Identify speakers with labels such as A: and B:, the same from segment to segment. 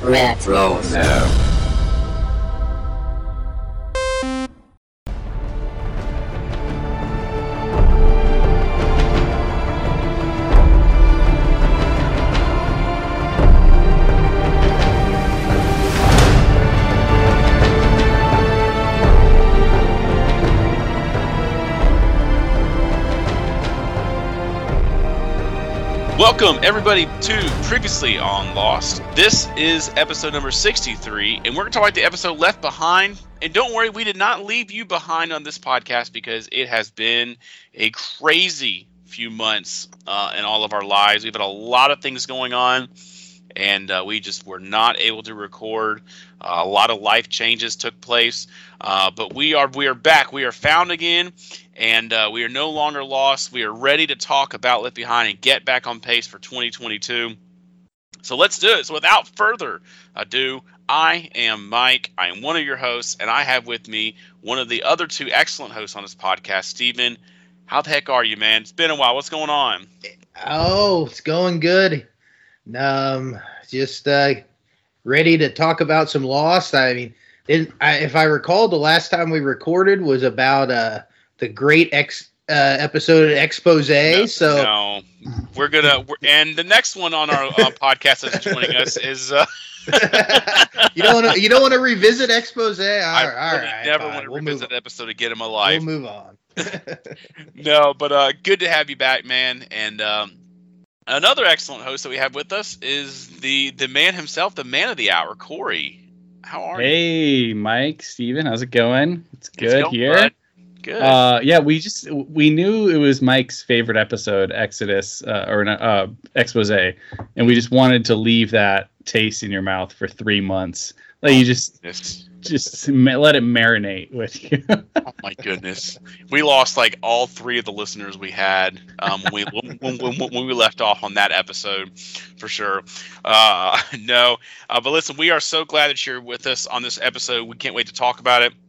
A: Retro Zap.
B: Welcome, everybody, to Previously on Lost. This is episode number 63, and we're going to talk about the episode Left Behind. And don't worry, we did not leave you behind on this podcast because it has been a crazy few months in all of our lives. We've had a lot of things going on, and we just were not able to record. A lot of life changes took place, but we are back. We are found again. And we are no longer lost. We are ready to talk about Left Behind and get back on pace for 2022. So let's do it. So without further ado, I am Mike. I am one of your hosts, and I have with me one of the other two excellent hosts on this podcast, Steven. How the heck are you, man? It's been a while. What's going on?
C: Oh, it's going good. Just ready to talk about some Lost. I mean, if I recall, the last time we recorded was about the great episode of Expose.
B: No, and the next one on our podcast that's joining us is.
C: You don't want to revisit Expose.
B: I never want to revisit the episode again in my life.
C: We'll move on.
B: No, but good to have you back, man. And another excellent host that we have with us is the man himself, the man of the hour, Corey. How are you?
D: Hey, Mike, Steven, how's it going? It's good here.
B: Bud. Good.
D: Yeah, we knew it was Mike's favorite episode, Exodus Expose, and we just wanted to leave that taste in your mouth for 3 months. Like you just let it marinate with you.
B: Oh my goodness, we lost like all three of the listeners we had when we left off on that episode, for sure. But listen, we are so glad that you're with us on this episode. We can't wait to talk about it.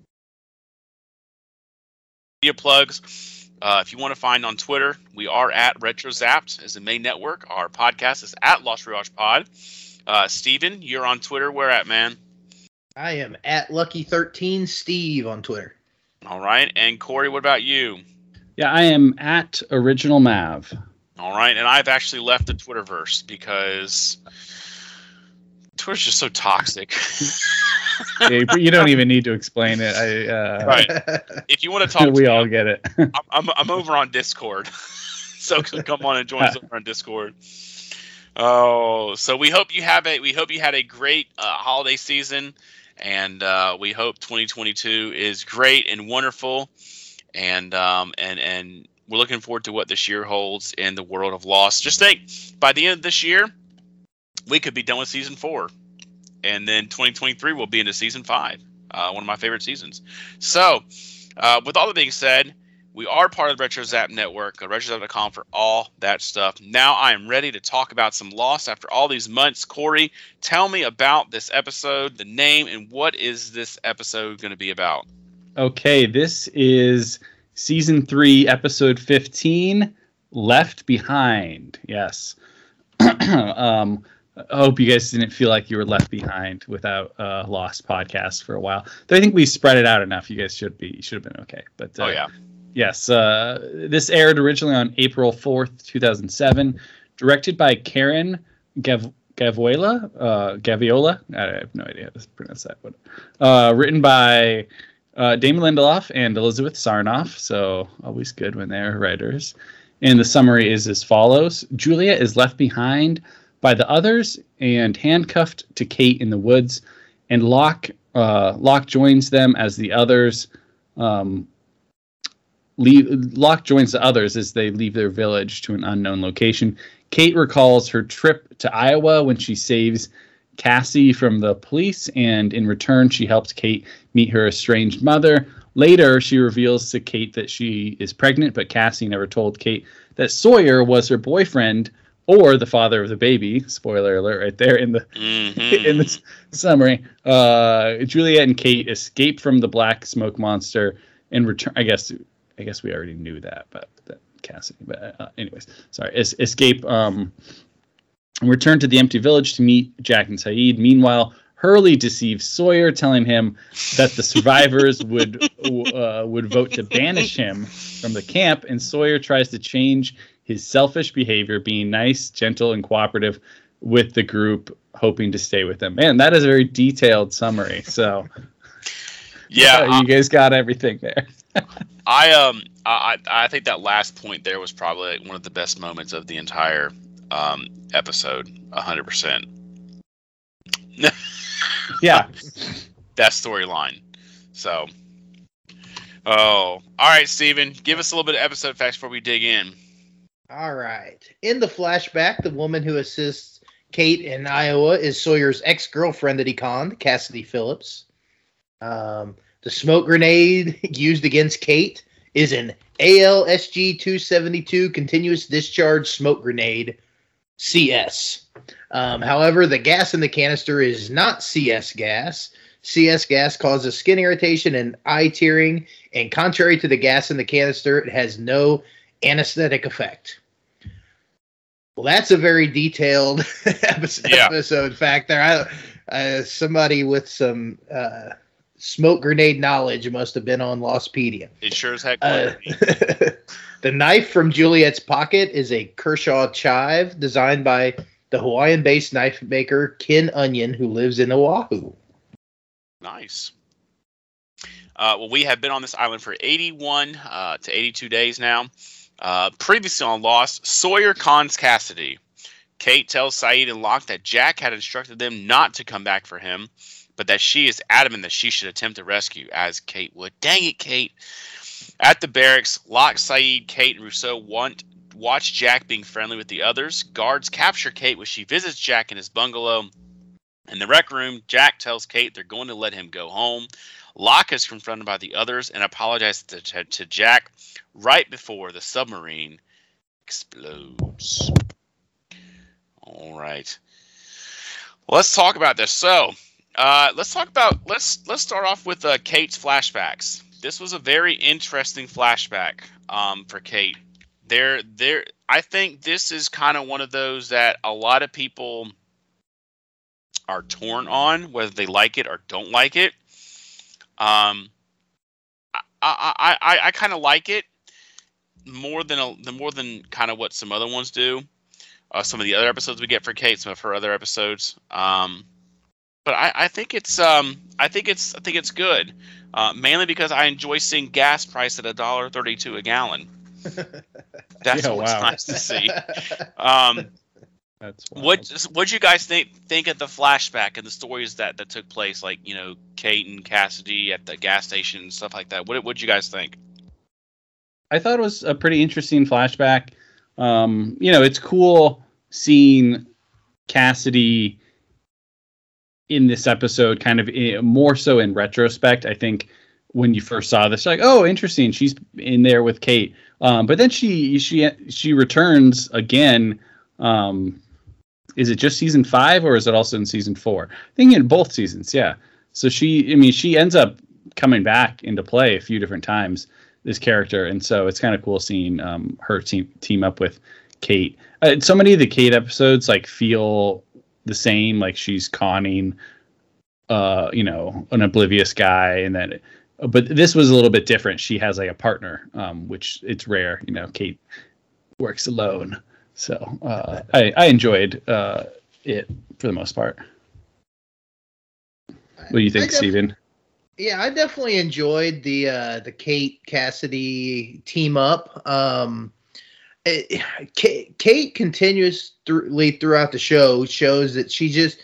B: Plugs. If you want to find on Twitter, we are at RetroZapped as the main network. Our podcast is at Lost Rewatch Pod. Steven, you're on Twitter. Where at, man?
C: I am at Lucky13 Steve on Twitter.
B: All right. And Corey, what about you?
D: Yeah, I am at Original Mav.
B: All right. And I've actually left the Twitterverse because Twitter's just so toxic.
D: You don't even need to explain it.
B: Right. If you want to talk,
D: we all get it.
B: I'm over on Discord, so come on and join us over on Discord. Oh, so we hope you had a great holiday season, and we hope 2022 is great and wonderful, and we're looking forward to what this year holds in the world of Lost. Just think, by the end of this year, we could be done with season 4. And then 2023 will be into season 5, one of my favorite seasons. So, with all that being said, we are part of the RetroZap network. Go to RetroZap.com for all that stuff. Now I am ready to talk about some Lost after all these months. Corey, tell me about this episode, the name, and what is this episode going to be about?
D: Okay, this is season 3, episode 15, Left Behind. Yes. I hope you guys didn't feel like you were left behind without Lost podcast for a while. Though I think we spread it out enough. You guys should have been okay. But yes, this aired originally on April 4th, 2007. Directed by Karen Gaviola. I have no idea how to pronounce that. Written by Damon Lindelof and Elizabeth Sarnoff. So always good when they're writers. And the summary is as follows: Julia is left behind by the others and handcuffed to Kate in the woods, and Locke joins them as the others Locke joins the others as they leave their village to an unknown location. Kate recalls her trip to Iowa when she saves Cassie from the police, and in return she helps Kate meet her estranged mother. Later, she reveals to Kate that she is pregnant, but Cassie never told Kate that Sawyer was her boyfriend or the father of the baby. Spoiler alert right there in the in the summary. Juliet and Kate escape from the black smoke monster and return. I guess we already knew that, but Cassidy. But anyways, sorry. Escape and return to the empty village to meet Jack and Sayid. Meanwhile, Hurley deceives Sawyer, telling him that the survivors would vote to banish him from the camp, and Sawyer tries to change his selfish behavior, being nice, gentle, and cooperative with the group, hoping to stay with them. Man, that is a very detailed summary. So,
B: yeah,
D: you guys got everything there.
B: I think that last point there was probably one of the best moments of the entire episode. 100%.
D: Yeah,
B: that storyline. So, all right, Steven, give us a little bit of episode facts before we dig in.
C: All right. In the flashback, the woman who assists Kate in Iowa is Sawyer's ex-girlfriend that he conned, Cassidy Phillips. The smoke grenade used against Kate is an ALSG 272 continuous discharge smoke grenade, CS. However, the gas in the canister is not CS gas. CS gas causes skin irritation and eye tearing, and contrary to the gas in the canister, it has no anesthetic effect. Well, that's a very detailed episode fact there. Somebody with some smoke grenade knowledge must have been on Lostpedia.
B: It sure as heck.
C: The knife from Juliet's pocket is a Kershaw chive designed by the Hawaiian-based knife maker Ken Onion, who lives in Oahu.
B: Nice. Well, we have been on this island for 81 to 82 days now. Previously on Lost, Sawyer cons Cassidy. Kate tells Sayid and Locke that Jack had instructed them not to come back for him, but that she is adamant that she should attempt to rescue, as Kate would. Dang it, Kate. At the barracks, Locke, Sayid, Kate, and Rousseau watch Jack being friendly with the others. Guards capture Kate when she visits Jack in his bungalow. In the rec room, Jack tells Kate they're going to let him go home. Locke is confronted by the others and apologizes to Jack right before the submarine explodes. All right. Let's talk about this. So, let's start off with Kate's flashbacks. This was a very interesting flashback for Kate. I think this is kind of one of those that a lot of people are torn on, whether they like it or don't like it. I kind of like it more than kind of what some other ones do. Some of the other episodes we get for Kate, some of her other episodes. But I think it's good. Mainly because I enjoy seeing gas price at $1.32 a gallon. That's what's nice to see.
D: That's
B: what'd you guys think of the flashback and the stories that took place, like, you know, Kate and Cassidy at the gas station and stuff like that? What'd you guys think?
D: I thought it was a pretty interesting flashback. You know, it's cool seeing Cassidy in this episode, kind of more so in retrospect. I think when you first saw this, like, oh, interesting, she's in there with Kate. But then she returns again. Is it just season 5 or is it also in season 4? I think in both seasons, yeah. So she ends up coming back into play a few different times, this character, and so it's kind of cool seeing her team up with Kate. So many of the Kate episodes like feel the same, like she's conning, you know, an oblivious guy, and then. But this was a little bit different. She has like a partner, which it's rare. You know, Kate works alone. So I enjoyed it for the most part. What do you think, Steven?
C: Yeah, I definitely enjoyed the Kate Cassidy team up. Kate continuously throughout the show shows that she's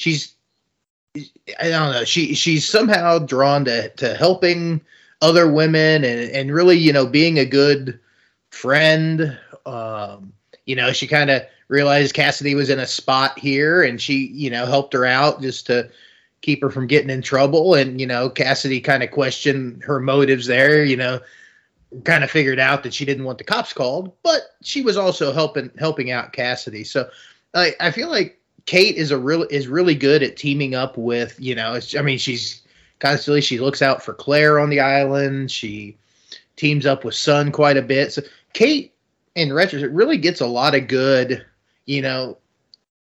C: I don't know, she's somehow drawn to helping other women and really, you know, being a good friend. You know, she kind of realized Cassidy was in a spot here, and she, you know, helped her out just to keep her from getting in trouble. And, you know, Cassidy kind of questioned her motives there, you know, kind of figured out that she didn't want the cops called, but she was also helping out Cassidy. So I feel like Kate is really good at teaming up with, you know, she's constantly, she looks out for Claire on the island. She teams up with Sun quite a bit. So Kate, in retrospect, really gets a lot of good, you know,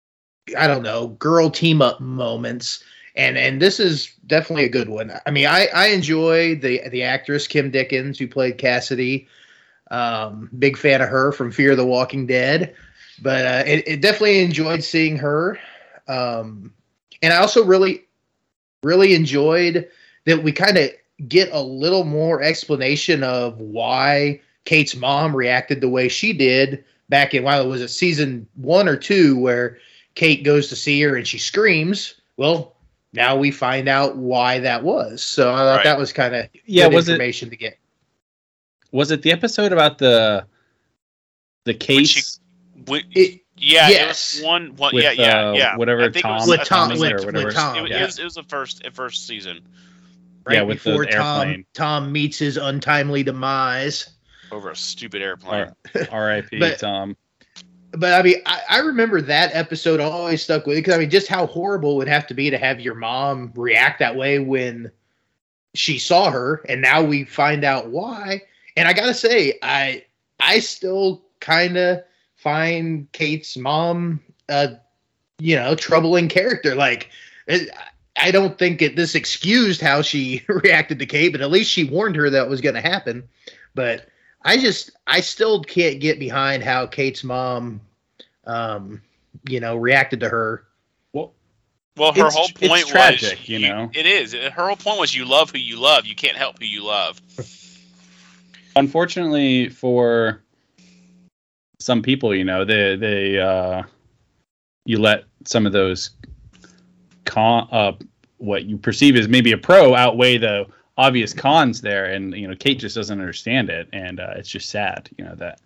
C: I don't know, girl team up moments. And this is definitely a good one. I mean, I enjoy the actress Kim Dickens, who played Cassidy. Big fan of her from Fear the Walking Dead. But it definitely enjoyed seeing her. And I also really, really enjoyed that we kind of get a little more explanation of why Kate's mom reacted the way she did back in, while it was a season 1 or 2 where Kate goes to see her and she screams. Well, now we find out why that was. So I thought that was kind of good information to get.
D: Was it the episode about the case?
C: Yes.
B: It was one.
D: With, whatever Tom.
C: With Tom.
B: It was the first season.
C: Right before Tom meets his untimely demise
B: over a stupid airplane.
D: R.I.P. Tom.
C: But I mean, I remember that episode always stuck with me, because I mean, just how horrible it would have to be to have your mom react that way when she saw her, and now we find out why. And I gotta say, I still kind of find Kate's mom, troubling character. Like, I don't think this excused how she reacted to Kate, but at least she warned her that was going to happen. But I still can't get behind how Kate's mom, reacted to her.
B: Well, her whole point was
D: tragic,
B: it is. Her whole point was, you love who you love. You can't help who you love.
D: Unfortunately for some people, they you let some of those what you perceive as maybe a pro outweigh the obvious cons there, and Kate just doesn't understand it, and it's just sad, that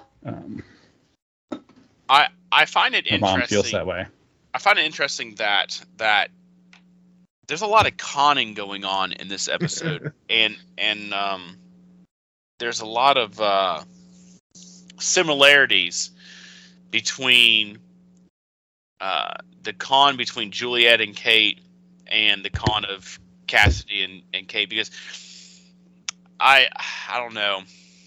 B: I find it interesting.
D: Mom feels that way.
B: I find it interesting that there's a lot of conning going on in this episode, and there's a lot of similarities between the con between Juliet and Kate and the con of Cassidy and Kate, because I don't know.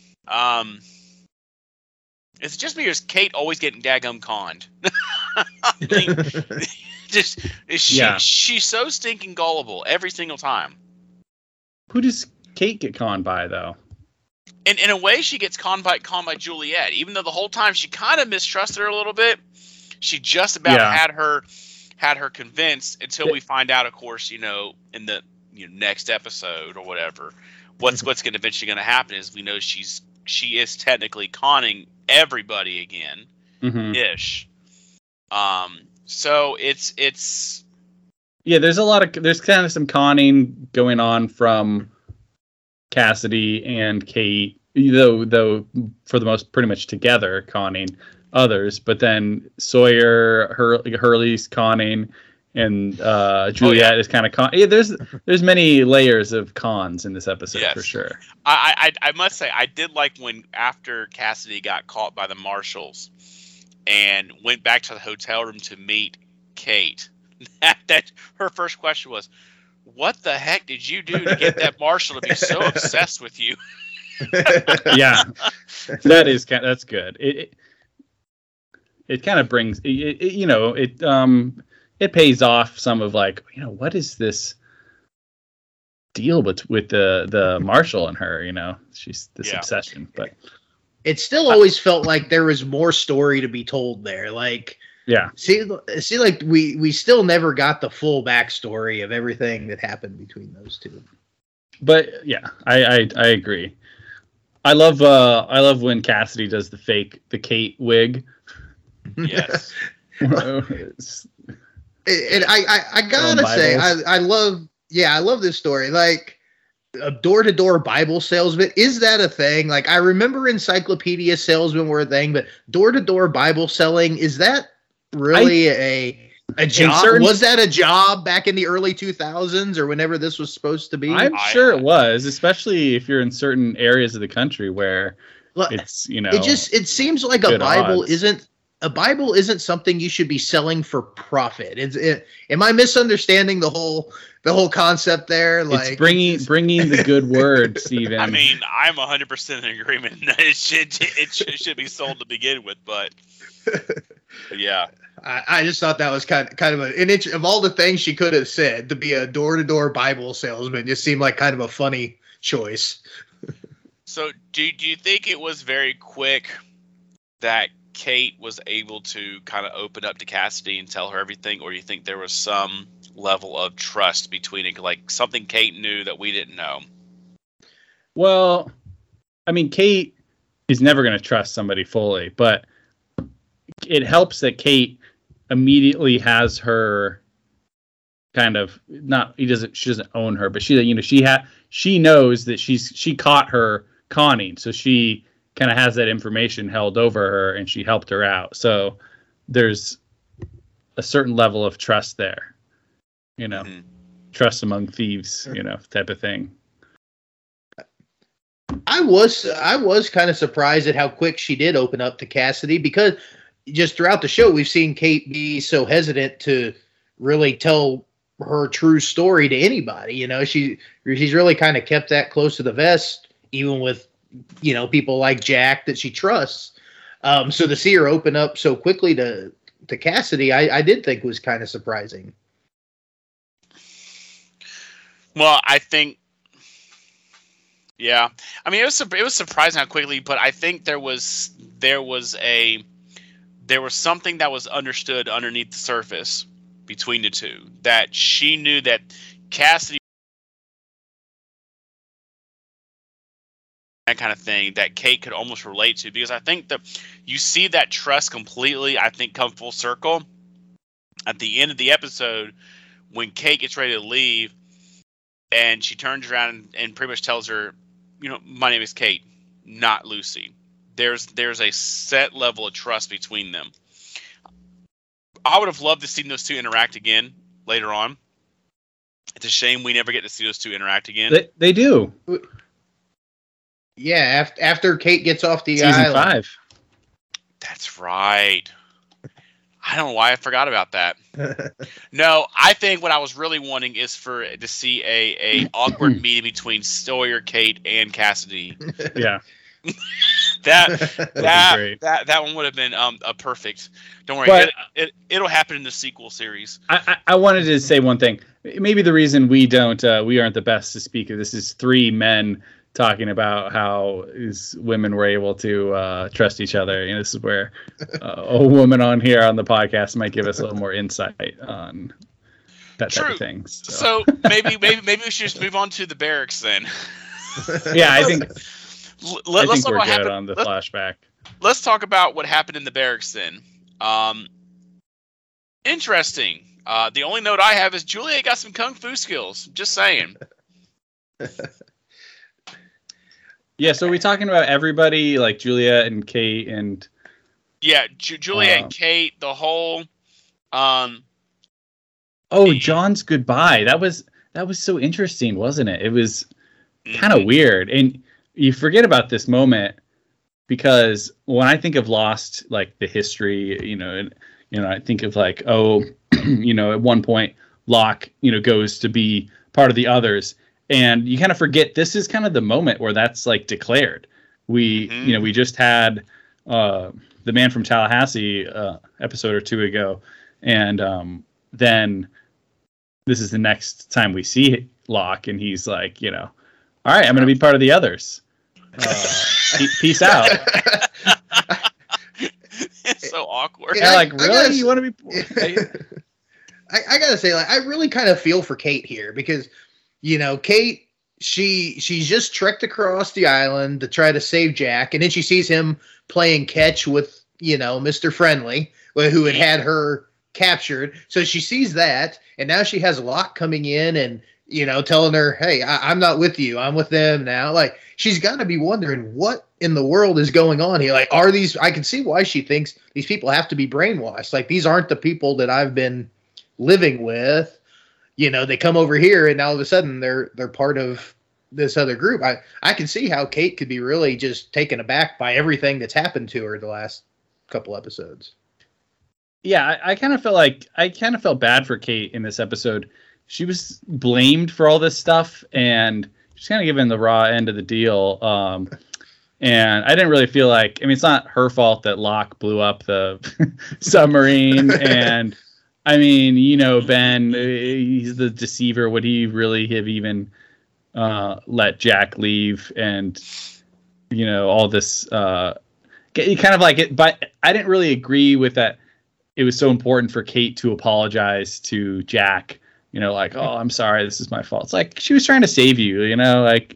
B: It's just because Kate always getting daggum conned. She's so stinking gullible every single time.
D: Who does Kate get conned by, though?
B: And in a way, she gets conned by Juliet, even though the whole time she kind of mistrusted her a little bit. She just about had her convinced, until we find out, of course, in the next episode or whatever, what's going to eventually going to happen is we know she is technically conning everybody again, ish. So it's there's kind of some conning going on from Cassidy and Kate, though for the most pretty much together conning others, but then Sawyer, Hurley's conning, and Juliet is kind of con. Yeah, there's many layers of cons in this episode, for sure. I must say, I did like when, after Cassidy got caught by the marshals and went back to the hotel room to meet Kate, that her first question was, "What the heck did you do to get that marshal to be so obsessed with you?"
D: Yeah, that's good. It kind of brings it pays off some of, like, what is this deal with the marshal and her, she's this obsession, but
C: it still always felt like there was more story to be told there. Like, see, like we still never got the full backstory of everything that happened between those two.
D: But I agree. I love when Cassidy does the Kate wig.
B: Yes.
C: And I gotta say, I love this story. Like, a door-to-door Bible salesman, is that a thing? Like, I remember encyclopedia salesmen were a thing, but door-to-door Bible selling, is that really a job? Was that a job back in the early 2000s or whenever this was supposed to be?
D: I'm sure it was, especially if you're in certain areas of the country where it's,
C: it seems like a Bible isn't something you should be selling for profit. Am I misunderstanding the whole concept there? Like,
D: it's bringing the good word, Steven.
B: I mean, I'm 100% in agreement that it should be sold to begin with, but Yeah.
C: I just thought that was kind of an itch of all the things she could have said to be a door-to-door Bible salesman. Just seemed like kind of a funny choice.
B: So do you think it was very quick that Kate was able to kind of open up to Cassidy and tell her everything, or do you think there was some level of trust between it, like something Kate knew that we didn't know?
D: Well, I mean, Kate is never going to trust somebody fully, but it helps that Kate immediately has her kind of she doesn't own her, but she knows that she caught her conning, so she kind of has that information held over her, and she helped her out. So there's a certain level of trust there, trust among thieves, type of thing.
C: I was kind of surprised at how quick she did open up to Cassidy, because just throughout the show, we've seen Kate be so hesitant to really tell her true story to anybody. She's really kind of kept that close to the vest, even with, people like Jack that she trusts. So to see her open up so quickly to Cassidy, I did think was kind of surprising.
B: Well, I think, yeah. I mean, it was surprising how quickly, but I think there was something that was understood underneath the surface between the two, that she knew that Cassidy, that kind of thing, that Kate could almost relate to, because I think that you see that trust completely, I think, come full circle at the end of the episode when Kate gets ready to leave and she turns around and pretty much tells her, my name is Kate, not Lucy. There's a set level of trust between them. I would have loved to see those two interact again later on. It's a shame we never get to see those two interact again.
D: They do.
C: Yeah, after Kate gets off the
D: Season
C: island.
D: 5.
B: That's right. I don't know why I forgot about that. No, I think what I was really wanting is to see a awkward meeting between Sawyer, Kate, and Cassidy.
D: Yeah.
B: that one would have been a perfect. Don't worry,
D: but
B: it'll happen in the sequel series.
D: I wanted to say one thing. Maybe the reason we aren't the best to speak of this is 3 men talking about how women were able to trust each other. This is where a woman on here on the podcast might give us a little more insight on that type of thing.
B: So maybe we should just move on to the barracks then.
D: Yeah, I think.
B: Let's talk
D: we're
B: about
D: good on the flashback.
B: Let's talk about what happened in the barracks then. Interesting. The only note I have is Juliet got some kung fu skills. Just saying.
D: Yeah, so are we talking about everybody, like Juliet and Kate and...
B: Yeah, Juliet and Kate, the whole...
D: John's goodbye. That was so interesting, wasn't it? It was kind of weird. And you forget about this moment because when I think of Lost, like the history, I think of like, at one point Locke, goes to be part of the others. And you kind of forget this is kind of the moment where that's like declared. We just had the Man from Tallahassee episode or 2 ago. And then this is the next time we see Locke. And he's like, all right, I'm going to be part of the others. Peace out.
B: It's so awkward.
C: Yeah,
D: really? You want to be?
C: I gotta say, I really kind of feel for Kate here because, Kate, she's just trekked across the island to try to save Jack, and then she sees him playing catch with, Mr. Friendly, who had her captured. So she sees that, and now she has Locke coming in and, telling her, hey, I'm not with you. I'm with them now. Like, she's got to be wondering what in the world is going on here. Like, I can see why she thinks these people have to be brainwashed. Like, these aren't the people that I've been living with. They come over here and now all of a sudden they're part of this other group. I can see how Kate could be really just taken aback by everything that's happened to her the last couple episodes.
D: Yeah, I kind of felt bad for Kate in this episode. She was blamed for all this stuff, and she's kind of given the raw end of the deal. And I didn't really feel like, I mean, it's not her fault that Locke blew up the submarine. And I mean, you know, Ben, he's the deceiver. Would he really have even let Jack leave? And, you know, all this, kind of like it, but I didn't really agree with that. It was so important for Kate to apologize to Jack, you know, like, oh, I'm sorry, this is my fault. It's like, she was trying to save you, you know, like,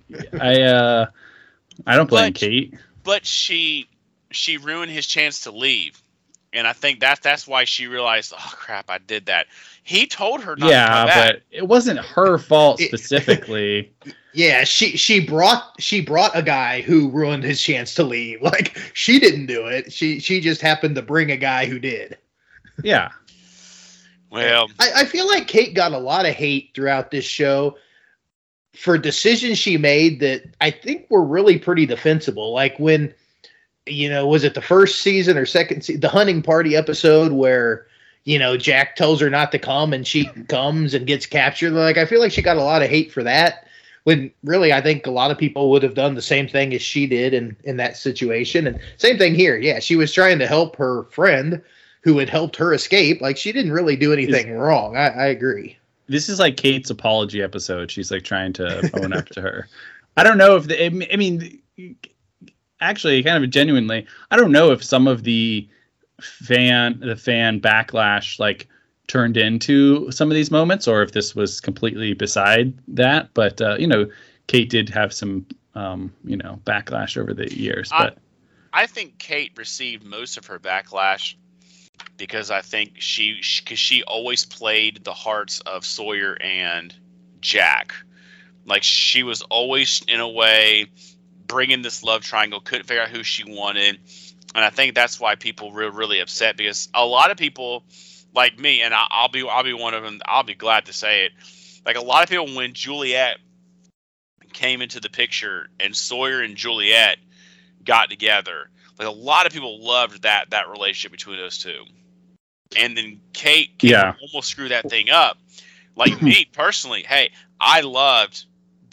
D: I don't blame Kate.
B: But she ruined his chance to leave. And I think that's why she realized, oh, crap, I did that. He told her not to come back.
D: But it wasn't her fault specifically.
C: Yeah, she brought a guy who ruined his chance to leave. Like, she didn't do it. She just happened to bring a guy who did.
D: Yeah.
B: Well,
C: I feel like Kate got a lot of hate throughout this show for decisions she made that I think were really pretty defensible. Like when, you know, was it the first season or second season, the hunting party episode where, you know, Jack tells her not to come and she comes and gets captured. Like, I feel like she got a lot of hate for that, when really I think a lot of people would have done the same thing as she did in that situation. And same thing here. Yeah, she was trying to help her friend who had helped her escape. Like, she didn't really do anything wrong. I agree.
D: This is like Kate's apology episode. She's like trying to own up to her. I don't know if I mean, actually, kind of genuinely, I don't know if some of the fan backlash like turned into some of these moments, or if this was completely beside that. But you know, Kate did have some you know, backlash over the years. But
B: I think Kate received most of her backlash because I think she always played the hearts of Sawyer and Jack. Like, she was always, in a way, bringing this love triangle, couldn't figure out who she wanted. And I think that's why people were really upset, because a lot of people like me, and I'll be one of them, I'll be glad to say it. Like, a lot of people, when Juliet came into the picture and Sawyer and Juliet got together, like, a lot of people loved that relationship between those two. And then Kate can almost screw that thing up. Like, me personally, hey, I loved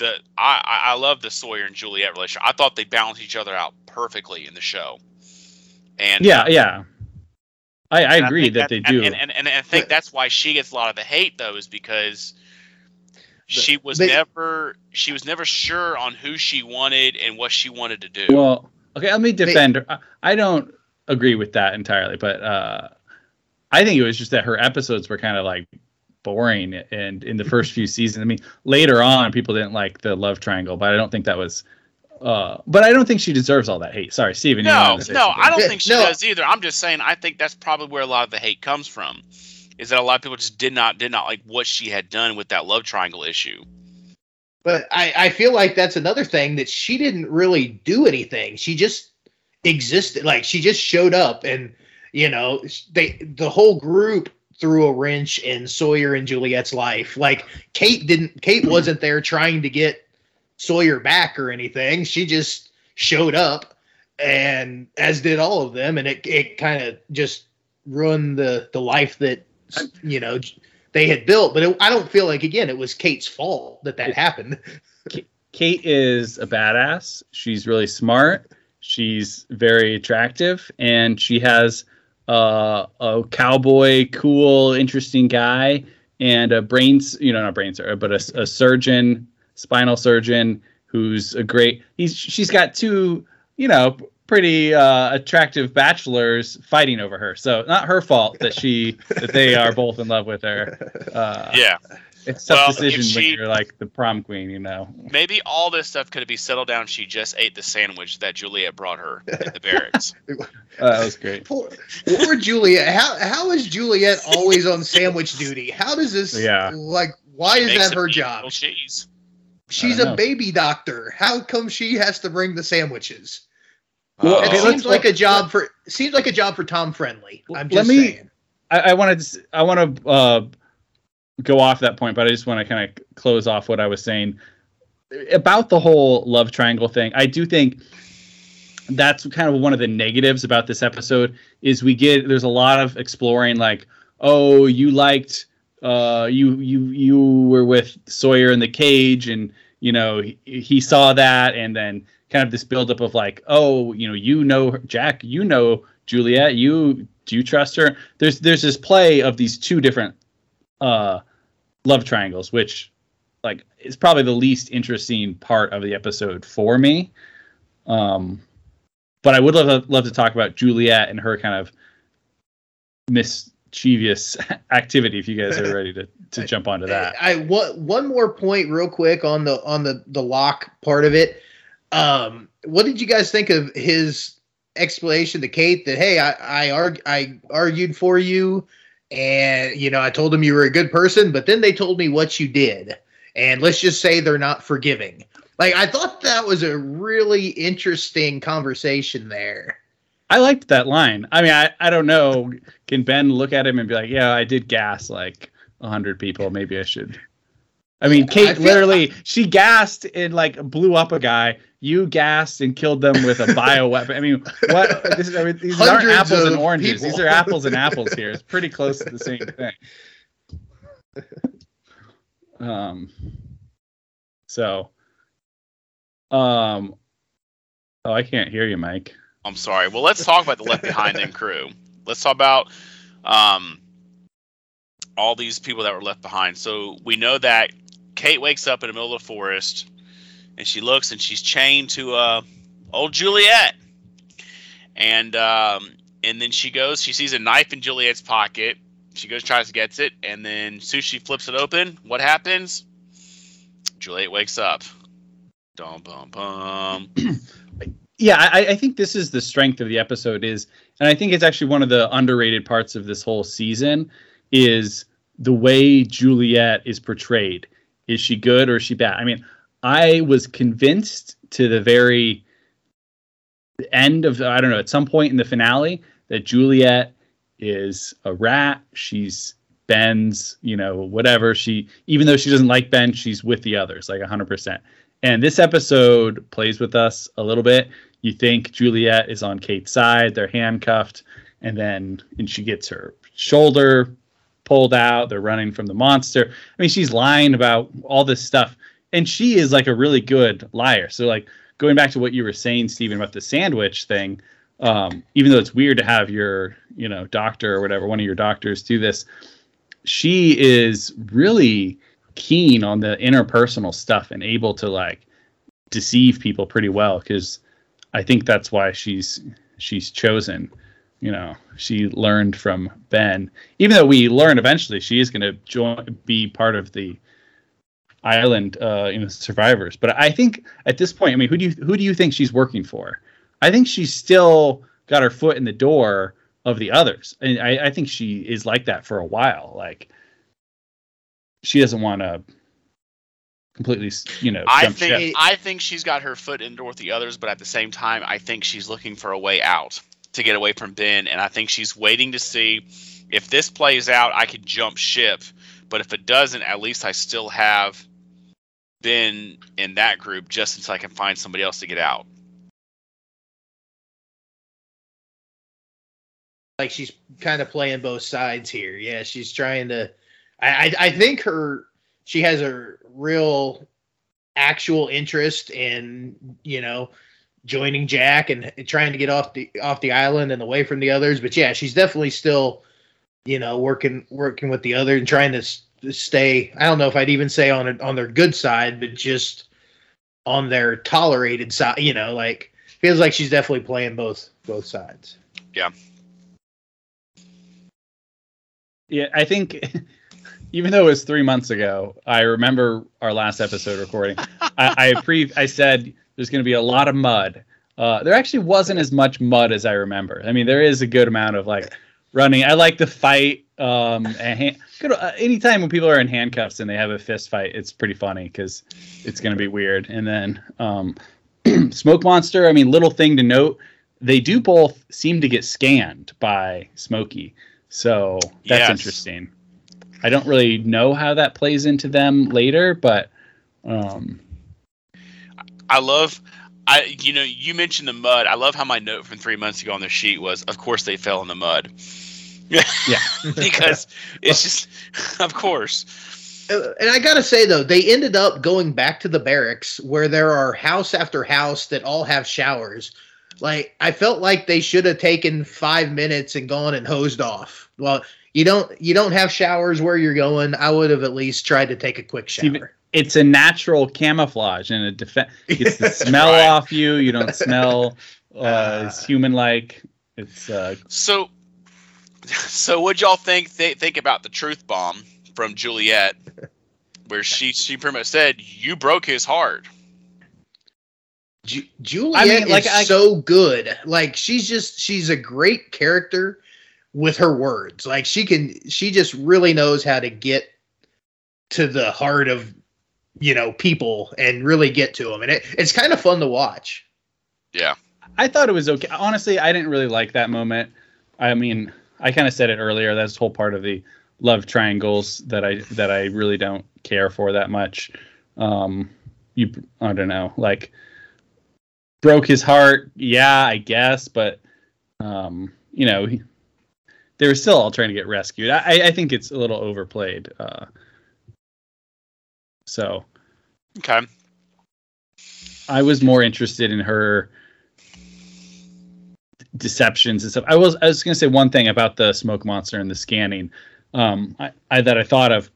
B: the Sawyer and Juliet relationship. I thought they balanced each other out perfectly in the show. And
D: I agree that they do.
B: And I think that's why she gets a lot of the hate, though, is because she was never sure on who she wanted and what she wanted to do.
D: Well, okay, let me defend her. I don't agree with that entirely, but I think it was just that her episodes were kind of like boring, and in the first few seasons, I mean, later on people didn't like the love triangle, but I don't think that was but I don't think she deserves all that hate. Sorry, Steven.
B: No, I don't think she does either. I'm just saying I think that's probably where a lot of the hate comes from, is that a lot of people just did not like what she had done with that love triangle issue.
C: But I feel like that's another thing, that she didn't really do anything. She just existed. Like, she just showed up, and, you know, the whole group threw a wrench in Sawyer and Juliet's life. Like, Kate wasn't there trying to get Sawyer back or anything. She just showed up, and as did all of them, and it kind of just ruined the life that, you know, they had built. But I don't feel like, again, it was Kate's fault that happened.
D: Kate is a badass. She's really smart. She's very attractive, and she has a cowboy, cool, interesting guy, and a a surgeon, spinal surgeon, who's a great. She's got two, you know, pretty attractive bachelors fighting over her. So not her fault that they are both in love with her. It's a tough decision when you're like the prom queen, you know.
B: Maybe all this stuff could be settled down if she just ate the sandwich that Juliet brought her at the barracks.
D: That was great.
C: Poor Juliet. How is Juliet always on sandwich duty? How does this? Like, why is that her job? She's a baby doctor. How come she has to bring the sandwiches?
D: Well,
C: it seems like a job for Tom Friendly. I'm just saying.
D: I want to go off that point, but I just want to kind of close off what I was saying about the whole love triangle thing. I do think that's kind of one of the negatives about this episode is there's a lot of exploring, like, oh, you liked you were with Sawyer in the cage, and, you know, he saw that, and then kind of this buildup of like, oh, you know Jack, you know Juliet, do you trust her? There's this play of these two different love triangles, which like is probably the least interesting part of the episode for me. But I would love to talk about Juliet and her kind of mischievous activity if you guys are ready to jump onto that.
C: One more point real quick on the Locke part of it. What did you guys think of his explanation to Kate that, hey, I argued for you, and I told them you were a good person, but then they told me what you did, and let's just say they're not forgiving. Like, I thought that was a really interesting conversation there.
D: I liked that line. I mean, I don't know. Can Ben look at him and be like, yeah, I did gas like 100 people. Maybe I should. I mean, Kate she gassed and like blew up a guy. You gassed and killed them with a bioweapon. I mean, what? These aren't apples and oranges. People. These are apples and apples here. It's pretty close to the same thing. Oh, I can't hear you, Mike.
B: I'm sorry. Well, let's talk about the Left Behind then crew. Let's talk about all these people that were left behind. So we know that Kate wakes up in the middle of the forest, and she looks, and she's chained to old Juliet. And then she sees a knife in Juliet's pocket. She goes, tries to get it, and then as soon as she flips it open, what happens? Juliet wakes up. Dum, bum, bum.
D: Yeah, I think this is the strength of the episode and I think it's actually one of the underrated parts of this whole season is the way Juliet is portrayed. Is she good or is she bad? I mean, I was convinced to the very end of, I don't know, at some point in the finale that Juliet is a rat. She's Ben's, whatever. Even though she doesn't like Ben, she's with the others, like 100%. And this episode plays with us a little bit. You think Juliet is on Kate's side. They're handcuffed. And she gets her shoulder pulled out. They're running from the monster. I mean, she's lying about all this stuff. And she is like a really good liar. So like going back to what you were saying, Stephen, about the sandwich thing, even though it's weird to have your, doctor or whatever, one of your doctors do this, she is really keen on the interpersonal stuff and able to like deceive people pretty well, because I think that's why she's chosen. She learned from Ben, even though we learn eventually she is going to be part of the island survivors. But I think at this point, I mean, who do you think she's working for? I think she's still got her foot in the door of the others, and I think she is like that for a while. Like, she doesn't want to completely, jump ship.
B: I think she's got her foot in the door with the others, but at the same time, I think she's looking for a way out to get away from Ben, and I think she's waiting to see if this plays out, I could jump ship, but if it doesn't, at least I still have Ben in that group just until I can find somebody else to get out.
C: Like, she's kind of playing both sides here. Yeah, she's trying to. I think she has a real actual interest in, joining Jack and trying to get off the island and away from the others. But yeah, she's definitely still, working with the other and trying to stay. I don't know if I'd even say on their good side, but just on their tolerated side. Like, feels like she's definitely playing both sides.
B: Yeah.
D: Yeah, I think. Even though it was 3 months ago, I remember our last episode recording. I said there's going to be a lot of mud. There actually wasn't as much mud as I remember. I mean, there is a good amount of like running. I like the fight. Anytime when people are in handcuffs and they have a fist fight, it's pretty funny because it's going to be weird. And then Smoke Monster. I mean, little thing to note: they do both seem to get scanned by Smokey, so that's interesting. I don't really know how that plays into them later, but
B: you mentioned the mud. I love how my note from 3 months ago on the sheet was, of course they fell in the mud.
D: Yeah.
B: Because it's just, of course.
C: And I gotta say though, they ended up going back to the barracks where there are house after house that all have showers. Like, I felt like they should have taken 5 minutes and gone and hosed off. Well, you don't have showers where you're going. I would have at least tried to take a quick shower.
D: It's a natural camouflage and it gets the smell off you. You don't smell as human-like. It's
B: So what'd y'all think about the truth bomb from Juliet, where she pretty much said, "You broke his heart."
C: Juliet is so good. Like, she's a great character with her words. Like, she just really knows how to get to the heart of, people and really get to them. And it's kind of fun to watch.
B: Yeah.
D: I thought it was okay. Honestly, I didn't really like that moment. I mean, I kind of said it earlier. That's the whole part of the love triangles that I really don't care for that much. I don't know, like, broke his heart. Yeah, I guess, but they were still all trying to get rescued. I think it's a little overplayed. So,
B: okay.
D: I was more interested in her deceptions and stuff. I was going to say one thing about the smoke monster and the scanning. That I thought of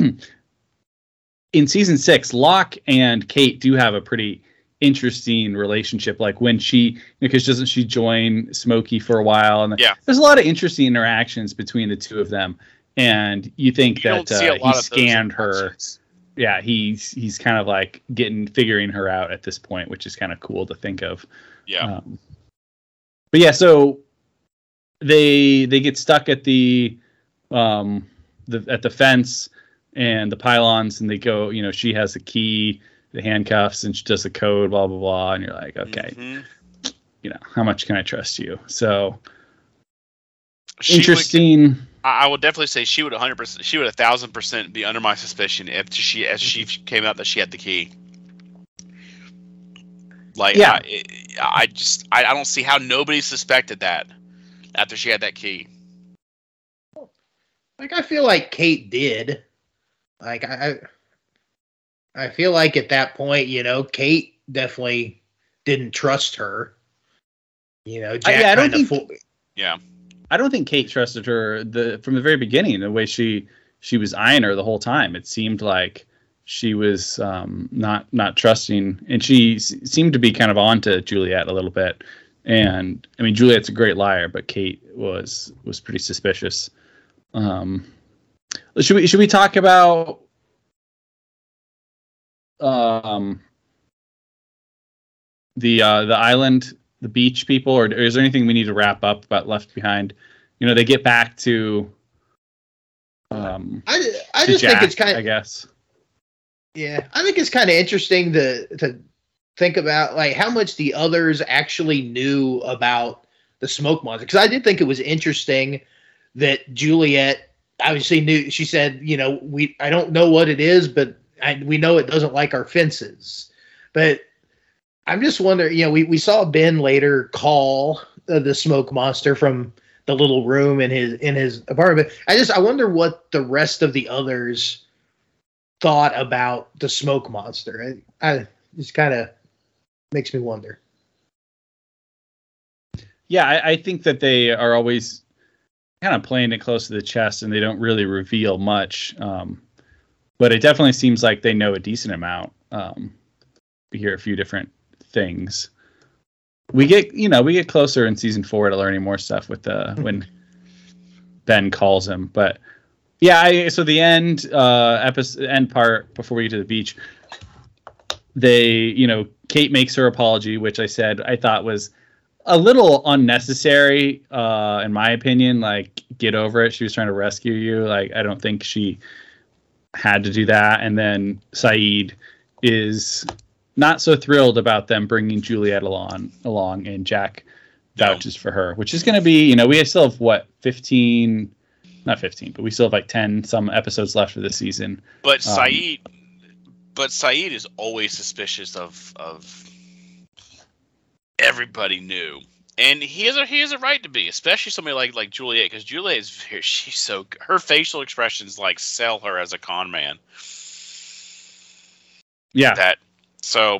D: in season 6, Locke and Kate do have a pretty interesting relationship. Like, when because doesn't she join Smokey for a while? And there's a lot of interesting interactions between the two of them. And you think that he scanned her. Yeah, he's kind of like figuring her out at this point, which is kind of cool to think of.
B: Yeah.
D: But yeah, so they get stuck at the fence and the pylons, and they go. She has the key, the handcuffs, and she does the code, blah blah blah, and you're like, okay, how much can I trust you? So interesting.
B: I would definitely say she would 100%. She would 1,000% be under my suspicion if she came out that she had the key. Like, yeah. I don't see how nobody suspected that after she had that key.
C: Like, I feel like Kate did. Like, I feel like at that point, Kate definitely didn't trust her. Jack
D: I don't think Kate trusted her from the very beginning. The way she was eyeing her the whole time, it seemed like she was not trusting, and she seemed to be kind of on to Juliet a little bit. And I mean, Juliet's a great liar, but Kate was pretty suspicious. Should we talk about the island, the beach people, or is there anything we need to wrap up about Left Behind? They get back to.
C: I just
D: Jack,
C: think it's kind of.
D: I guess.
C: Yeah, I think it's kind of interesting to think about, like, how much the others actually knew about the smoke monster. Because I did think it was interesting that Juliet obviously knew. She said, I don't know what it is, but we know it doesn't like our fences. But I'm just wondering, we saw Ben later call the smoke monster from the little room in his apartment. I wonder what the rest of the others thought about the smoke monster. I just kind of makes me wonder.
D: Yeah, I think that they are always kind of playing it close to the chest, and they don't really reveal much. But it definitely seems like they know a decent amount. We hear a few different things. We get closer in season 4 to learning more stuff with when Ben calls him. But yeah, so the end part before we get to the beach, Kate makes her apology, which I said I thought was a little unnecessary, in my opinion. Like, get over it. She was trying to rescue you. Like, I don't think she had to do that. And then Saeed is not so thrilled about them bringing Juliet along, and Jack vouches for her, which is going to be, we still have 15, not 15, but we still have like 10 some episodes left for this season.
B: But Saeed is always suspicious of everybody new. And he has a right to be, especially somebody like Juliet, because Juliet is her facial expressions like sell her as a con man.
D: Yeah.
B: So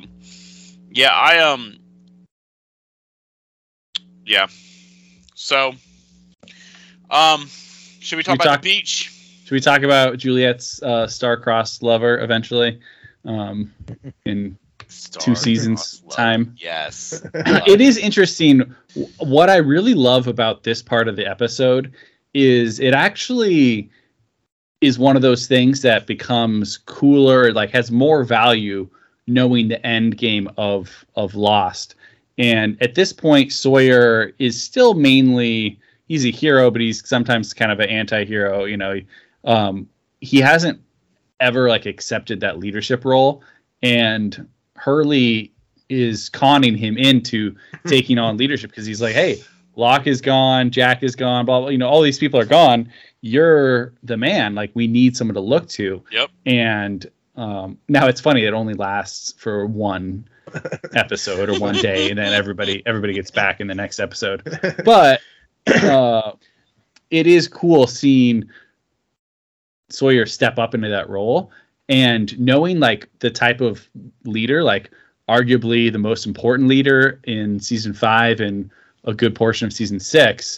B: should we talk about the beach?
D: Should we talk about Juliet's star-crossed lover eventually? In 2 seasons time.
B: Yes.
D: It is interesting. What I really love about this part of the episode is it actually is one of those things that becomes cooler, like has more value knowing the end game of Lost. And at this point, Sawyer is still mainly, he's a hero, but he's sometimes kind of an anti-hero. You know, he hasn't ever like accepted that leadership role, and Hurley is conning him into taking on leadership because he's like, hey, Locke is gone, Jack is gone, blah, blah, you know, all these people are gone. You're the man. Like, we need someone to look to.
B: Yep.
D: And now it's funny, it only lasts for one episode or one day, and then everybody gets back in the next episode. But it is cool seeing Sawyer step up into that role and knowing like the type of leader, like arguably the most important leader in season 5 and a good portion of season 6.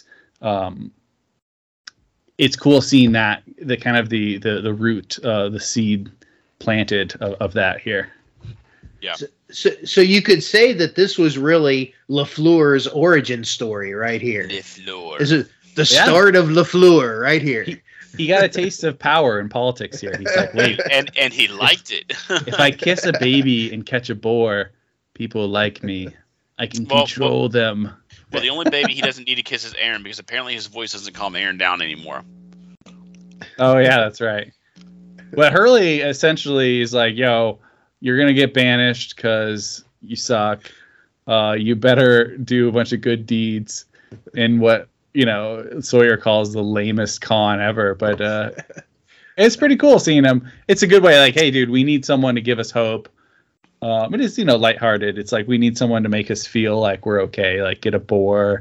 D: It's cool seeing that the kind of the root, the seed planted of that here.
B: Yeah.
C: So you could say that this was really LaFleur's origin story right here.
B: LaFleur.
C: This is the start of LaFleur right here.
D: He got a taste of power in politics here. He's like, wait.
B: And he liked it.
D: If I kiss a baby and catch a boar, people like me. I can control them.
B: Well, the only baby he doesn't need to kiss is Aaron, because apparently his voice doesn't calm Aaron down anymore.
D: Oh, yeah, that's right. But Hurley essentially is like, yo, you're going to get banished because you suck. You better do a bunch of good deeds in what, you know, Sawyer calls the lamest con ever. But it's pretty cool seeing him. It's a good way, like, hey, dude, we need someone to give us hope. It is, you know, lighthearted. It's like we need someone to make us feel like we're okay, like get a boar.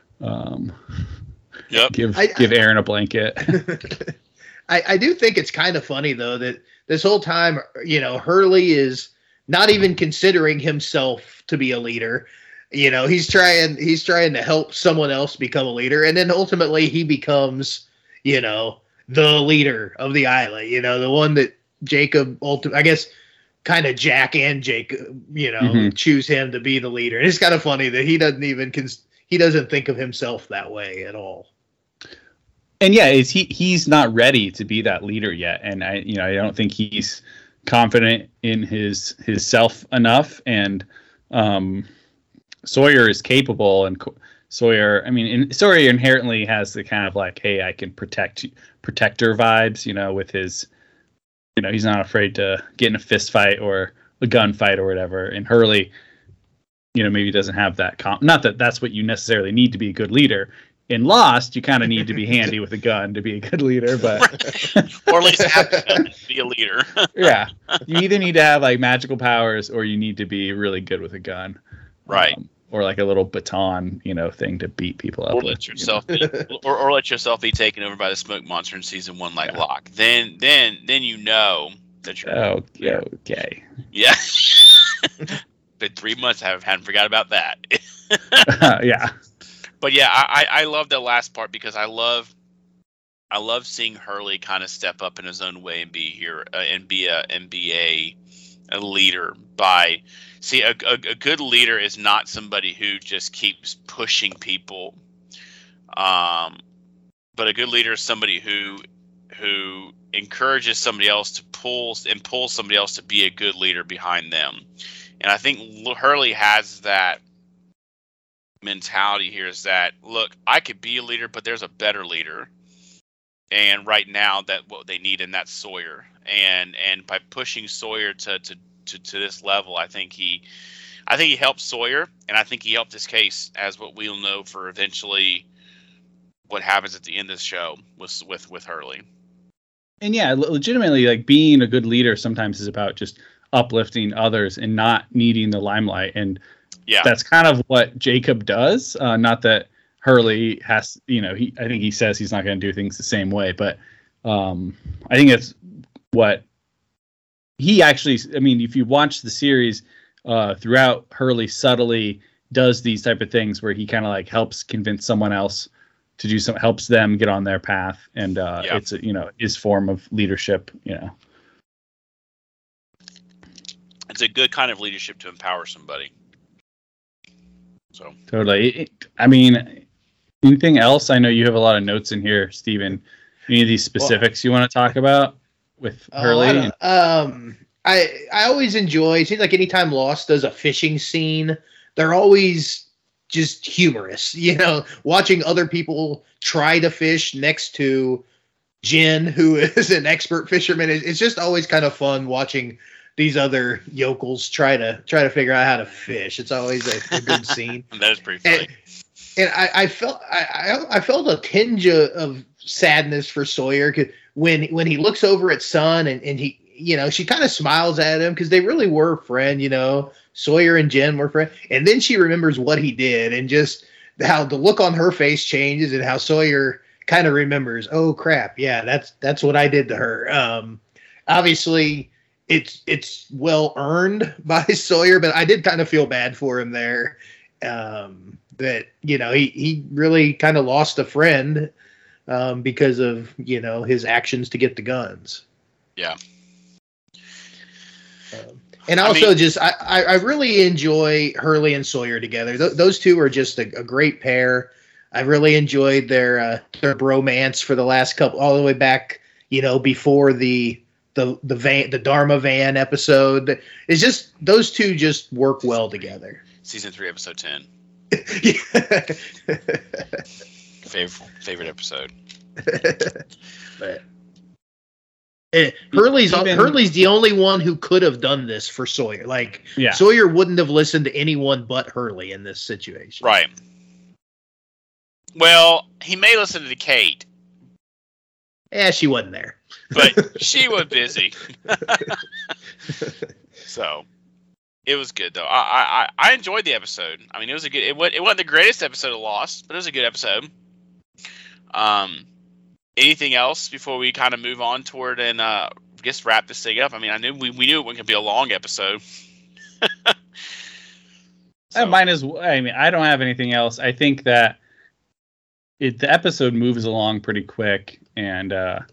D: Give Aaron a blanket.
C: I do think it's kind of funny, though, that this whole time, you know, Hurley is not even considering himself to be a leader. You know, he's trying to help someone else become a leader. And then ultimately he becomes, you know, the leader of the island, you know, the one that Jacob, I guess, kind of Jack and Jacob, you know, choose him to be the leader. And it's kind of funny that he doesn't think of himself that way at all.
D: And yeah, he's not ready to be that leader yet, and I don't think he's confident in his self enough. And Sawyer is capable, and Sawyer inherently has the kind of like, hey, I can protector vibes, you know, with his, you know, he's not afraid to get in a fist fight or a gunfight or whatever. And Hurley, you know, maybe doesn't have that. Not that that's what you necessarily need to be a good leader. In Lost, you kind of need to be handy with a gun to be a good leader, but
B: or at least have a gun to be a leader.
D: Yeah, you either need to have like magical powers, or you need to be really good with a gun,
B: right?
D: Or like a little baton, you know, thing to beat people up.
B: Or let yourself be, or let yourself be taken over by the smoke monster in season 1, like Locke. Then you know that you're
D: okay.
B: Yeah. Been 3 months. I hadn't forgot about that.
D: Yeah.
B: But yeah, I love that last part because I love seeing Hurley kind of step up in his own way and be here and be a leader. A good leader is not somebody who just keeps pushing people, but a good leader is somebody who encourages somebody else to pull somebody else to be a good leader behind them. And I think Hurley has that mentality here, is that, look, I could be a leader, but there's a better leader, and right now that what they need, and that's Sawyer. And by pushing Sawyer to this level, I think he helped Sawyer, and I think he helped his case, as what we'll know for eventually what happens at the end of the show with Hurley.
D: And yeah, legitimately, like, being a good leader sometimes is about just uplifting others and not needing the limelight. And that's kind of what Jacob does. Not that Hurley has, I think he says he's not going to do things the same way, but I think it's what he actually, if you watch the series throughout, Hurley subtly does these type of things where he kind of like helps convince someone else to do some, helps them get on their path. And it's, his form of leadership,
B: It's a good kind of leadership to empower somebody. So
D: totally. Anything else? I know you have a lot of notes in here, Steven. Any of these specifics you want to talk about with Hurley?
C: I always enjoy. It seems like anytime Lost does a fishing scene, they're always just humorous. Watching other people try to fish next to Jen, who is an expert fisherman, it's just always kind of fun watching these other yokels try to figure out how to fish. It's always a good scene.
B: That is pretty funny.
C: And I felt a tinge of sadness for Sawyer when he looks over at Sun and he, she kind of smiles at him because they really were friends. Sawyer and Jen were friends, and then she remembers what he did and just how the look on her face changes and how Sawyer kind of remembers, oh crap, yeah, that's what I did to her. Obviously, it's well earned by Sawyer, but I did kind of feel bad for him there. That he really kind of lost a friend because of his actions to get the guns.
B: Yeah.
C: And also, I really enjoy Hurley and Sawyer together. Those two are just a great pair. I really enjoyed their bromance for the last couple, all the way back, before the Dharma van episode. It's just those two just work well together.
B: Season 3, episode 10. Favorite episode.
C: But Hurley's the only one who could have done this for Sawyer. Sawyer wouldn't have listened to anyone but Hurley in this situation.
B: Right. Well, he may listen to Kate.
C: Yeah, she wasn't there.
B: But she was busy. So it was good though. I enjoyed the episode. It was a good. It wasn't the greatest episode of Lost, but it was a good episode. Anything else before we kind of move on toward and just wrap this thing up? I knew we knew it wasn't gonna be a long episode.
D: Mine is. I don't have anything else. I think that the episode moves along pretty quick, and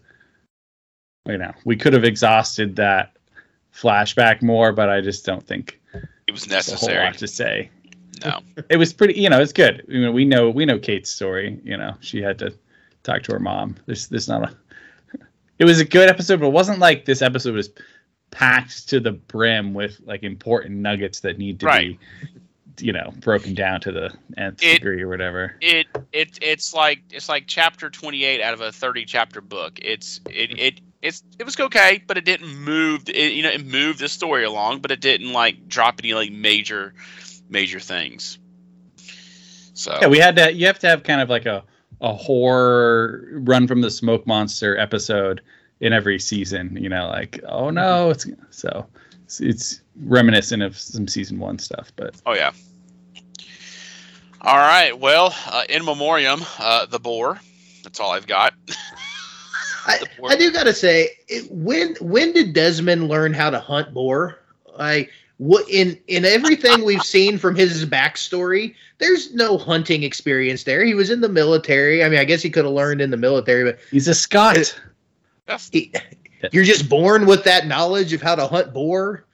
D: we could have exhausted that flashback more, but I just don't think
B: it was necessary.
D: A whole lot to say.
B: No,
D: it was pretty. It's good. We know Kate's story. She had to talk to her mom. There's not a. It was a good episode, but it wasn't like this episode was packed to the brim with like important nuggets that need to be, broken down to the nth degree or whatever.
B: It's like chapter 28 out of a 30 chapter book. It was okay, but it didn't move. It moved the story along, but it didn't like drop any like major things. So
D: yeah, you have to have kind of like a horror run from the smoke monster episode in every season. Oh no, it's reminiscent of some season 1 stuff, but
B: oh yeah. All right, well, in memoriam, the boar. That's all I've got.
C: I do gotta say, when did Desmond learn how to hunt boar? In everything we've seen from his backstory, there's no hunting experience there. He was in the military. I guess he could have learned in the military, but
D: he's a Scot.
C: You're just born with that knowledge of how to hunt boar.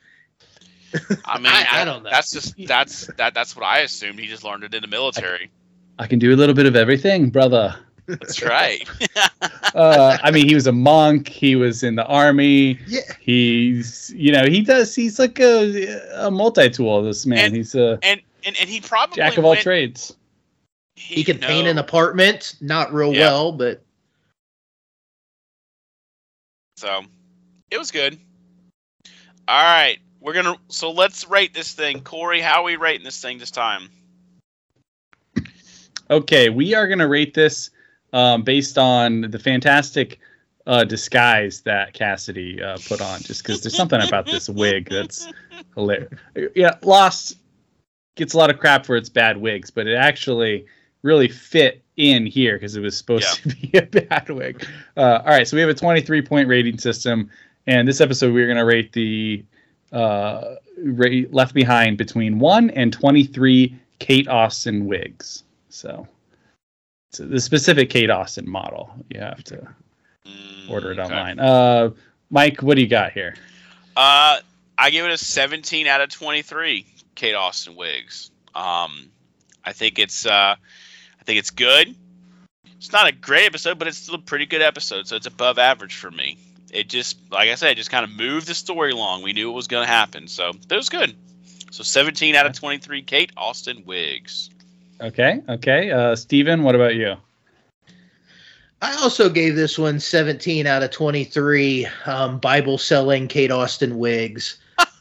B: I don't know. That's what I assumed. He just learned it in the military.
D: I can do a little bit of everything, brother.
B: That's right.
D: He was a monk. He was in the army.
C: Yeah.
D: He's like a multi-tool. This man. He's and
B: he probably
D: jack of all trades.
C: He could paint an apartment, not real well, but
B: so it was good. All right, so let's rate this thing, Corey. How are we rating this thing this time?
D: Okay, we are gonna rate this based on the fantastic disguise that Cassidy put on, just because there's something about this wig that's hilarious. Yeah, Lost. gets a lot of crap for its bad wigs, but it actually really fit in here because it was supposed to be a bad wig. All right, so we have a 23-point rating system, and this episode we're going to rate the Left Behind between 1 and 23 Kate Austin wigs. So the specific Kate Austin model. You have to order it online. Mike, what do you got here?
B: I give it a 17 out of 23 Kate Austin wigs. I think it's good. It's not a great episode, but it's still a pretty good episode, so it's above average for me. It just, like I said, just kind of moved the story along. We knew it was going to happen, so it was good. So 17 out of 23 Kate Austin wigs. Okay.
D: Steven, what about you?
C: I also gave this one 17 out of 23 Bible-selling Kate Austin wigs.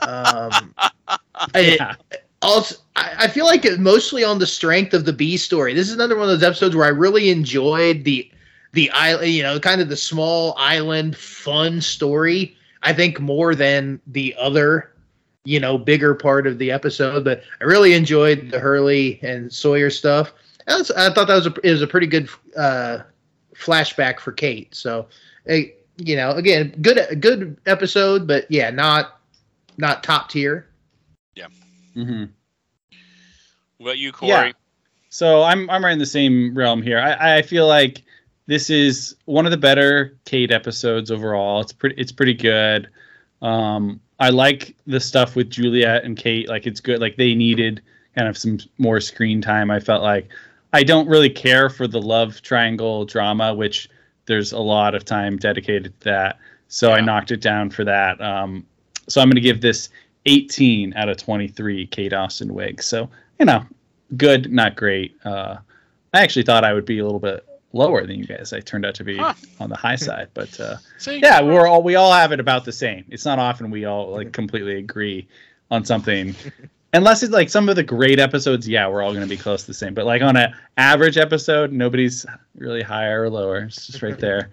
C: I feel like it mostly on the strength of the B story. This is another one of those episodes where I really enjoyed the island, kind of the small island fun story. I think more than the other, bigger part of the episode. But I really enjoyed the Hurley and Sawyer stuff. I thought it was a pretty good flashback for Kate. So, again, good episode, but yeah, not top tier.
B: Yeah.
D: Mm-hmm.
B: What about you, Corey?
D: Yeah. So I'm right in the same realm here. I feel like this is one of the better Kate episodes overall. It's pretty good. I like the stuff with Juliet and Kate. Like, it's good. Like, they needed kind of some more screen time. I felt like I don't really care for the love triangle drama, which there's a lot of time dedicated to that. So I knocked it down for that. So I'm going to give this 18 out of 23 Kate Austin wigs. So, good, not great. I actually thought I would be a little bit lower than you guys. I turned out to be on the high side, but we all have it about the same. It's not often we all completely agree on something, unless it's like some of the great episodes. Yeah, we're all going to be close to the same. But like on an average episode, nobody's really higher or lower. It's just right there.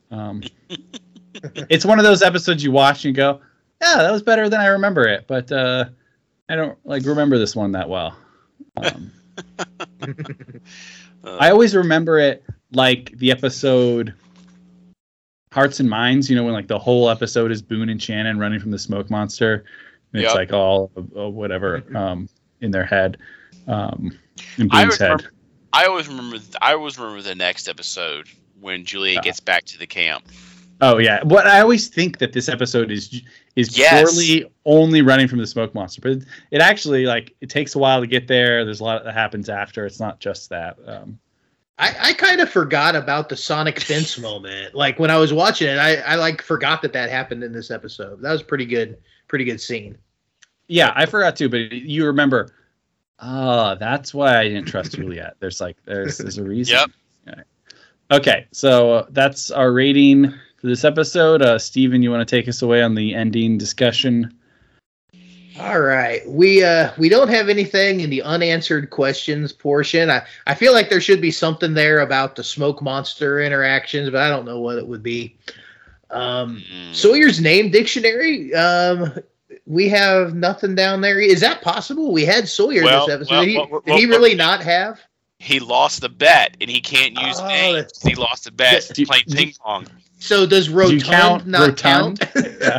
D: It's one of those episodes you watch and you go, yeah, that was better than I remember it, but I don't remember this one that well. I always remember it like the episode Hearts and Minds, when the whole episode is Boone and Shannon running from the smoke monster, and it's like all whatever in their head, in Boone's head.
B: I always remember the next episode when Juliet gets back to the camp.
D: Oh yeah, but I always think that this episode is purely only running from the smoke monster, but it actually it takes a while to get there. There's a lot that happens after. It's not just that.
C: I kind of forgot about the Sonic fence moment. Like when I was watching it, I forgot that happened in this episode. That was pretty good scene.
D: Yeah, I forgot too, but you remember. That's why I didn't trust Juliet. There's a reason.
B: Yep.
D: Right. Okay, so that's our rating for this episode. Steven, you want to take us away on the ending discussion?
C: All right. We don't have anything in the unanswered questions portion. I feel like there should be something there about the smoke monster interactions, but I don't know what it would be. Sawyer's name dictionary. We have nothing down there. Is that possible? We had Sawyer this episode. Did he really not have?
B: He lost the bet, and he can't use names. He lost the bet playing ping pong.
C: So does rotund not count?
D: Yeah.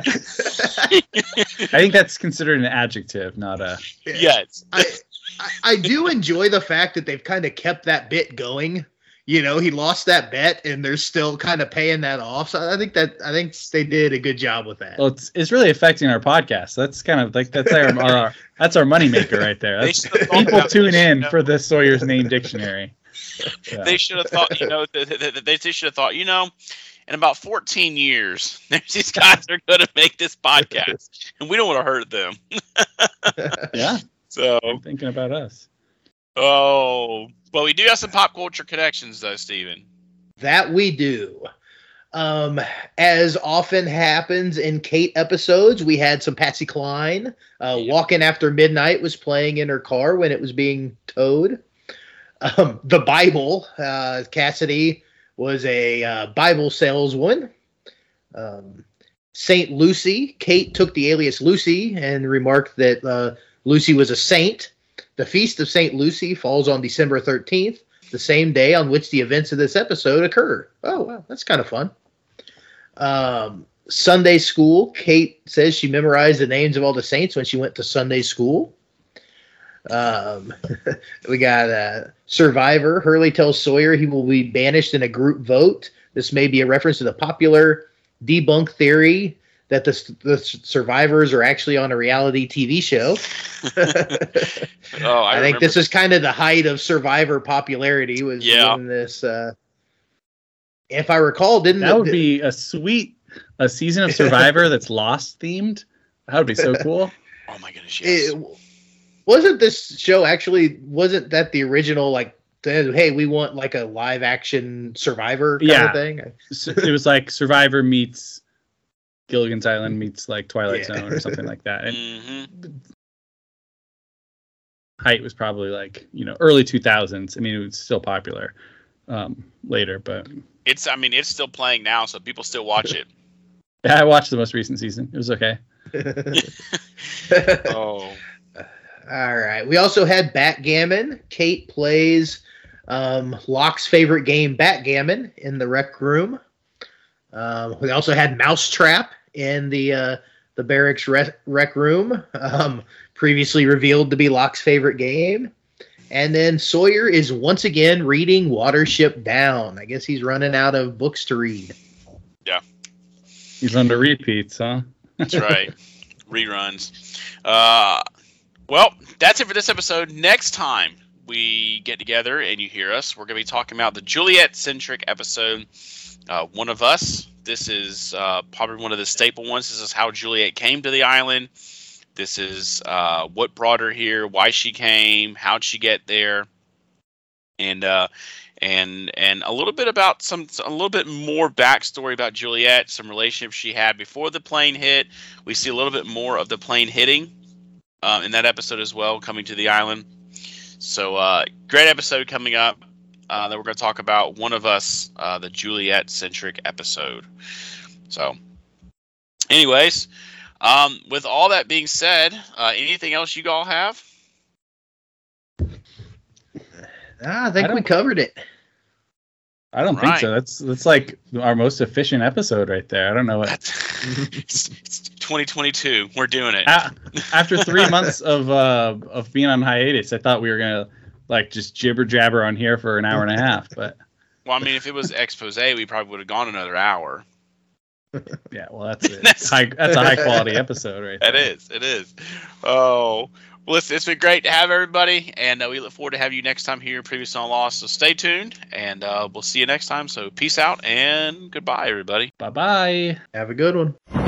D: I think that's considered an adjective, not a...
B: Yes.
C: I do enjoy the fact that they've kind of kept that bit going. He lost that bet, and they're still kind of paying that off. So I think they did a good job with that.
D: Well, it's really affecting our podcast. That's kind of that's our that's our moneymaker right there. People tune in for the Sawyer's name dictionary. Yeah.
B: They should have thought, they should have thought, in about 14 years, these guys are going to make this podcast, and we don't want to hurt them.
D: Yeah.
B: So
D: I'm thinking about us.
B: Oh, but we do have some pop culture connections, though, Steven.
C: That we do. As often happens in Kate episodes, we had some Patsy Cline. Walking After Midnight was playing in her car when it was being towed. The Bible, Cassidy was a Bible saleswoman. Saint Lucy, Kate took the alias Lucy and remarked that Lucy was a saint. The Feast of St. Lucy falls on December 13th, the same day on which the events of this episode occur. Oh, wow, that's kind of fun. Sunday school. Kate says she memorized the names of all the saints when she went to Sunday school. We got Survivor. Hurley tells Sawyer he will be banished in a group vote. This may be a reference to the popular debunk theory that the survivors are actually on a reality TV show. I think this is kind of the height of Survivor popularity. Was doing this. If I recall, that
D: would be a season of Survivor that's Lost themed? That would be so cool.
B: Oh my goodness! Yes.
C: Wasn't that the original, like, hey, we want like a live action Survivor kind of thing?
D: It was like Survivor meets Gilligan's Island meets like Twilight Zone or something like that. And height was probably like, early 2000s. I mean, it was still popular later, but
B: it's still playing now, so people still watch it.
D: Yeah, I watched the most recent season. It was okay.
B: Oh.
C: All right. We also had Backgammon. Kate plays Locke's favorite game, Backgammon, in the rec room. We also had Mousetrap in the barracks rec room, previously revealed to be Locke's favorite game. And then Sawyer is once again reading Watership Down. I guess he's running out of books to read.
B: Yeah.
D: He's under repeats, huh?
B: That's right. Reruns. Well, that's it for this episode. Next time we get together and you hear us, we're going to be talking about the Juliet-centric episode, One of Us. This is probably one of the staple ones. This is how Juliet came to the island. This is what brought her here, why she came, how'd she get there, and a little bit about a little bit more backstory about Juliet, some relationships she had before the plane hit. We see a little bit more of the plane hitting in that episode as well, coming to the island. So great episode coming up that we're going to talk about. One of Us, the Juliet-centric episode. So anyways, with all that being said, anything else you all have?
C: I think we covered it.
D: I don't think so. That's like our most efficient episode right there. I don't know what.
B: It's 2022. We're doing it.
D: After 3 months of being on hiatus, I thought we were gonna like just jibber jabber on here for an hour and a half. But
B: well, I mean, if it was expose, we probably would have gone another hour.
D: Yeah, well, that's it. That's a high quality episode, right?
B: It is. Oh. Well, it's been great to have everybody, and we look forward to having you next time here Previously on Lost. So stay tuned, and we'll see you next time. So peace out, and goodbye, everybody.
D: Bye-bye.
C: Have a good one.